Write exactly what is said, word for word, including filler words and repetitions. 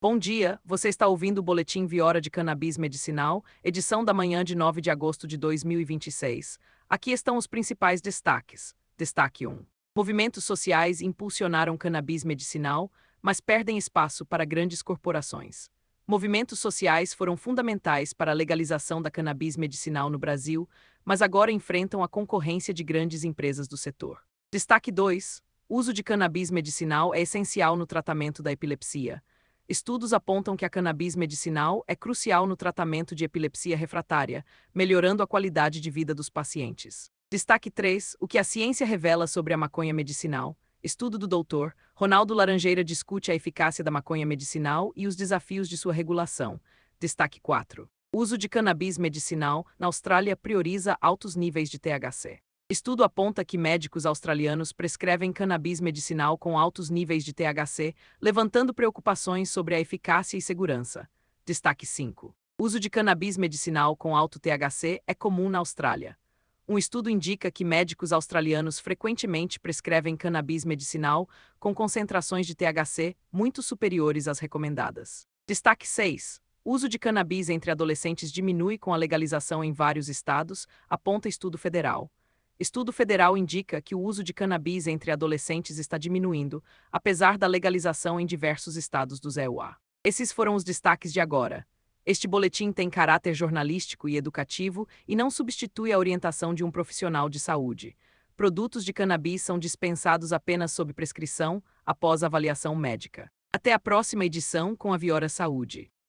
Bom dia, você está ouvindo o Boletim Viora de Cannabis Medicinal, edição da manhã de nove de agosto de dois mil e vinte e seis. Aqui estão os principais destaques. Destaque um. Movimentos sociais impulsionaram cannabis medicinal, mas perdem espaço para grandes corporações. Movimentos sociais foram fundamentais para a legalização da cannabis medicinal no Brasil, mas agora enfrentam a concorrência de grandes empresas do setor. Destaque dois. O uso de cannabis medicinal é essencial no tratamento da epilepsia. Estudos apontam que a cannabis medicinal é crucial no tratamento de epilepsia refratária, melhorando a qualidade de vida dos pacientes. Destaque três. O que a ciência revela sobre a maconha medicinal. Estudo do doutor Ronaldo Laranjeira discute a eficácia da maconha medicinal e os desafios de sua regulação. Destaque quatro. O uso de cannabis medicinal na Austrália prioriza altos níveis de T H C. Estudo aponta que médicos australianos prescrevem cannabis medicinal com altos níveis de T H C, levantando preocupações sobre a eficácia e segurança. Destaque cinco. O uso de cannabis medicinal com alto T H C é comum na Austrália. Um estudo indica que médicos australianos frequentemente prescrevem cannabis medicinal com concentrações de T H C muito superiores às recomendadas. Destaque seis. O uso de cannabis entre adolescentes diminui com a legalização em vários estados, aponta estudo federal. Estudo federal indica que o uso de cannabis entre adolescentes está diminuindo, apesar da legalização em diversos estados do E U A. Esses foram os destaques de agora. Este boletim tem caráter jornalístico e educativo e não substitui a orientação de um profissional de saúde. Produtos de cannabis são dispensados apenas sob prescrição, após avaliação médica. Até a próxima edição com a Viora Saúde.